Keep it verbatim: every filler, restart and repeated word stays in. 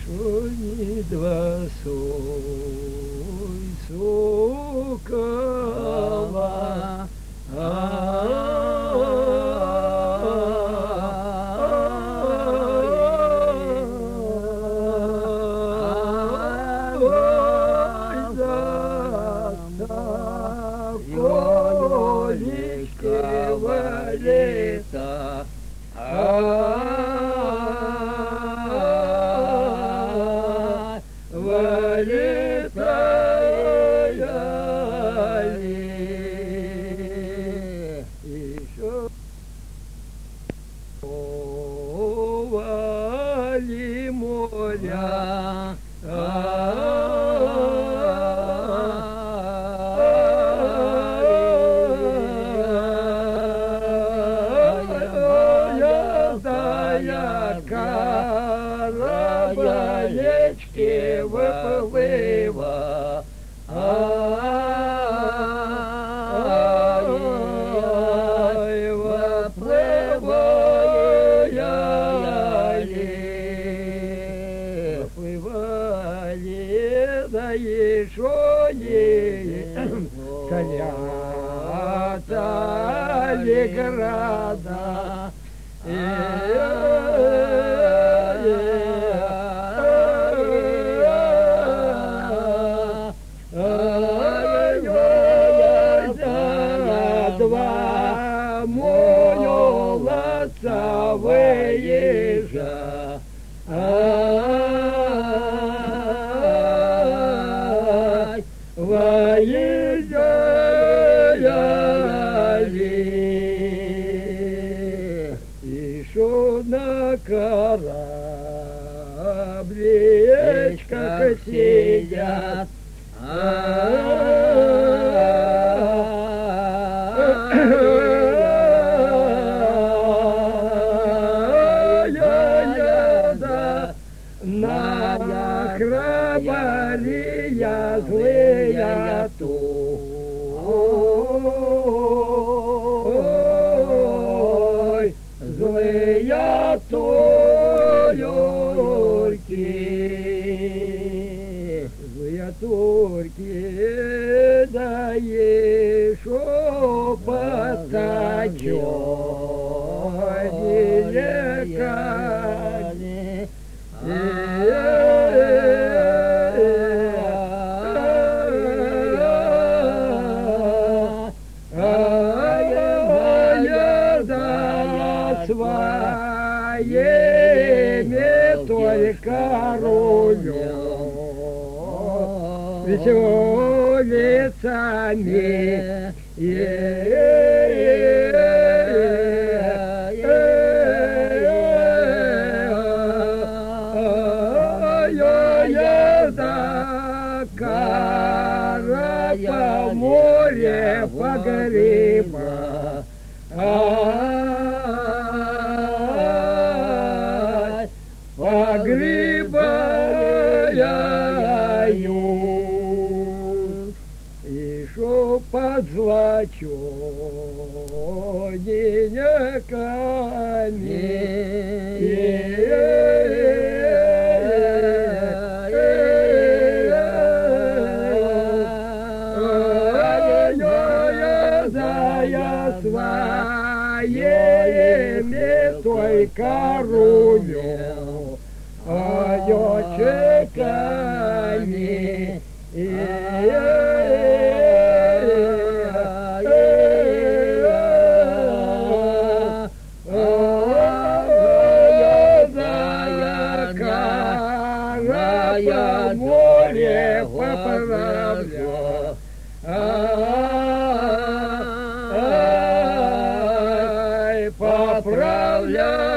Шони два сой сокола, лето, вылетали еще вали моря. Корабелечки выплыва, ай, выплывали, выплывали, да еще не стояли города. Два молодца выезжа, ай, выезжали, еще на кораблечках сидят. На храбария злые той, злые турки, злые турки, да еще подтачённые камни. Своими только рулем, веселицами, езда кара по море погреба. Погребают еще под злачоненьками. Своими только рулем, очеками, карая море поправля. Поправляй.